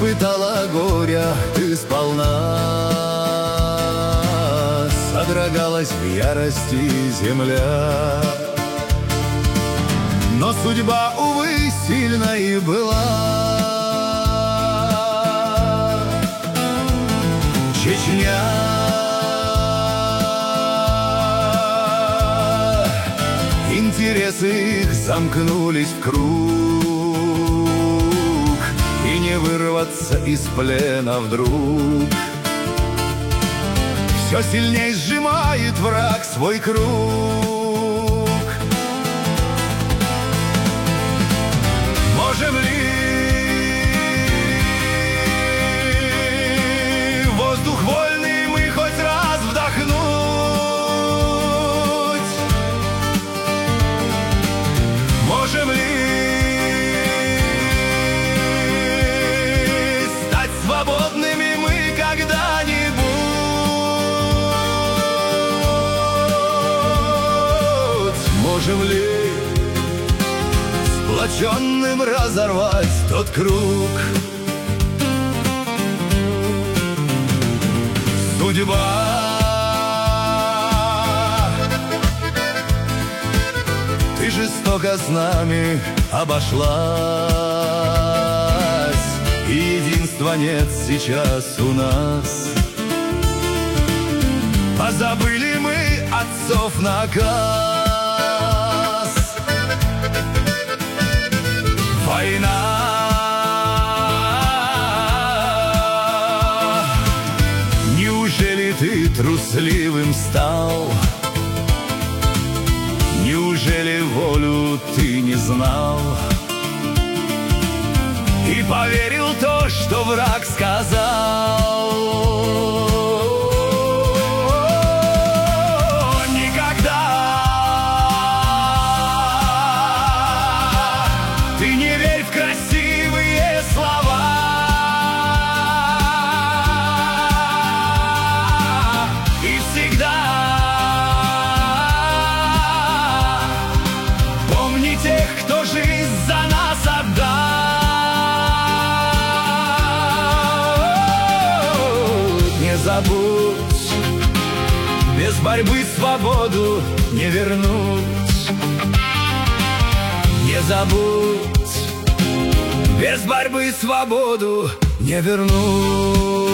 испытала горя ты сполна, содрогалась в ярости земля. Но судьба, увы, сильна и была. Чечня, интересы их замкнулись в круг, и не вырваться из плена вдруг. Все сильней сжимает враг свой круг. Можем ли воздух вольный мы хоть раз вдохнуть? Можем ли стать свободными мы когда-нибудь? Можем ли сплоченным разорвать тот круг? Судьба, ты жестоко с нами обошлась, и единства нет сейчас у нас. Позабыли мы отцов наказ. Война, неужели ты трусливым стал? Неужели волю ты не знал и поверил то, что враг сказал? Никогда ты не верь в красивые слова. И всегда помни тех, кто жизнь за нас отдал. Не забудь, без борьбы свободу не вернуть. Не забудь, без борьбы свободу не вернуть.